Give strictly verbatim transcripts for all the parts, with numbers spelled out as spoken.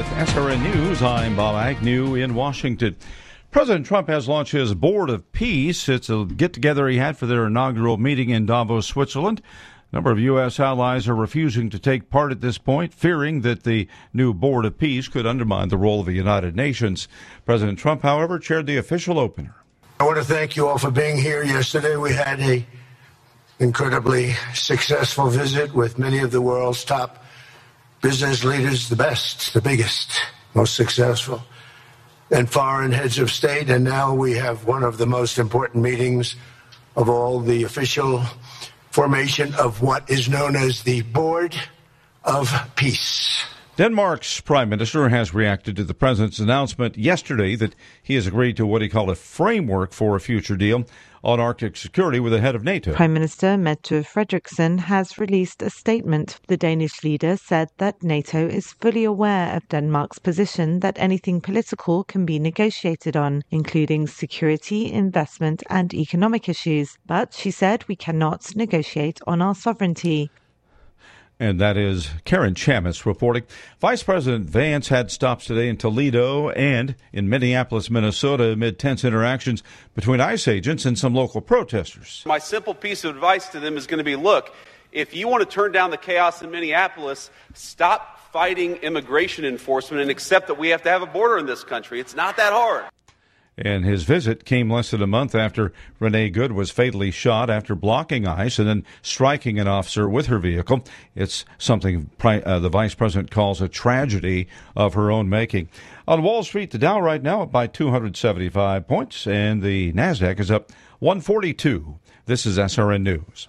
With S R N News, I'm Bob Agnew in Washington. President Trump has launched his Board of Peace. It's a get-together he had for their inaugural meeting in Davos, Switzerland. A number of U S allies are refusing to take part at this point, fearing that the new Board of Peace could undermine the role of the United Nations. President Trump, however, chaired the official opener. I want to thank you all for being here. Yesterday we had a incredibly successful visit with many of the world's top business leaders, the best, the biggest, most successful, and foreign heads of state. And now we have one of the most important meetings of all, the official formation of what is known as the Board of Peace. Denmark's prime minister has reacted to the president's announcement yesterday that he has agreed to what he called a framework for a future deal on Arctic security with the head of NATO. Prime Minister Mette Frederiksen has released a statement. The Danish leader said that NATO is fully aware of Denmark's position that anything political can be negotiated on, including security, investment and economic issues. But she said we cannot negotiate on our sovereignty. And that is Karen Chamis reporting. Vice President Vance had stops today in Toledo and in Minneapolis, Minnesota, amid tense interactions between ICE agents and some local protesters. My simple piece of advice to them is going to be, look, if you want to turn down the chaos in Minneapolis, stop fighting immigration enforcement and accept that we have to have a border in this country. It's not that hard. And his visit came less than a month after Renee Good was fatally shot after blocking ICE and then striking an officer with her vehicle. It's something uh, the vice president calls a tragedy of her own making. On Wall Street, the Dow right now up by two hundred seventy-five points, and the NASDAQ is up one forty-two. This is S R N News.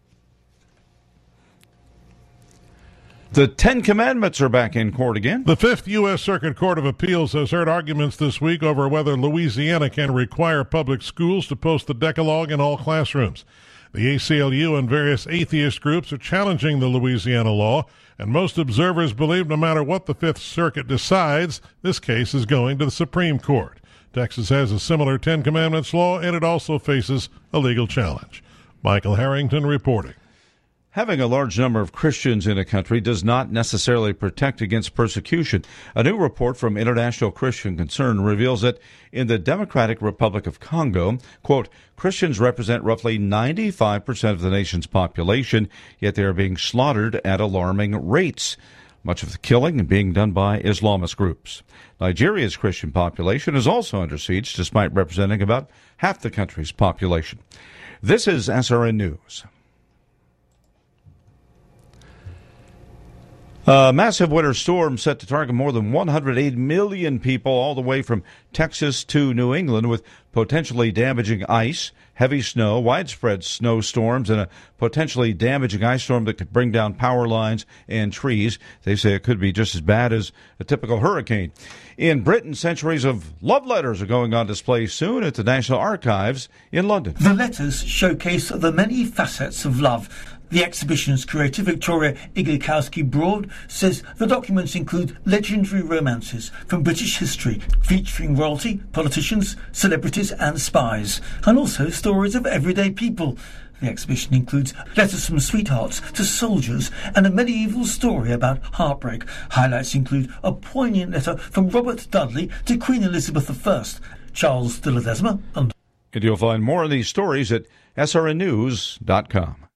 The Ten Commandments are back in court again. The Fifth U S. Circuit Court of Appeals has heard arguments this week over whether Louisiana can require public schools to post the Decalogue in all classrooms. The A C L U and various atheist groups are challenging the Louisiana law, and most observers believe no matter what the Fifth Circuit decides, this case is going to the Supreme Court. Texas has a similar Ten Commandments law, and it also faces a legal challenge. Michael Harrington reporting. Having a large number of Christians in a country does not necessarily protect against persecution. A new report from International Christian Concern reveals that in the Democratic Republic of Congo, quote, Christians represent roughly ninety-five percent of the nation's population, yet they are being slaughtered at alarming rates. Much of the killing being done by Islamist groups. Nigeria's Christian population is also under siege, despite representing about half the country's population. This is S R N News. A massive winter storm set to target more than one hundred eight million people all the way from Texas to New England, with potentially damaging ice, heavy snow, widespread snowstorms, and a potentially damaging ice storm that could bring down power lines and trees. They say it could be just as bad as a typical hurricane. In Britain, centuries of love letters are going on display soon at the National Archives in London. The letters showcase the many facets of love. The exhibition's curator, Victoria Iglikowski-Broad, says the documents include legendary romances from British history, featuring royalty, politicians, celebrities and spies, and also stories of everyday people. The exhibition includes letters from sweethearts to soldiers and a medieval story about heartbreak. Highlights include a poignant letter from Robert Dudley to Queen Elizabeth the First, Charles de Ledesma, and... And you'll find more of these stories at S R N news dot com.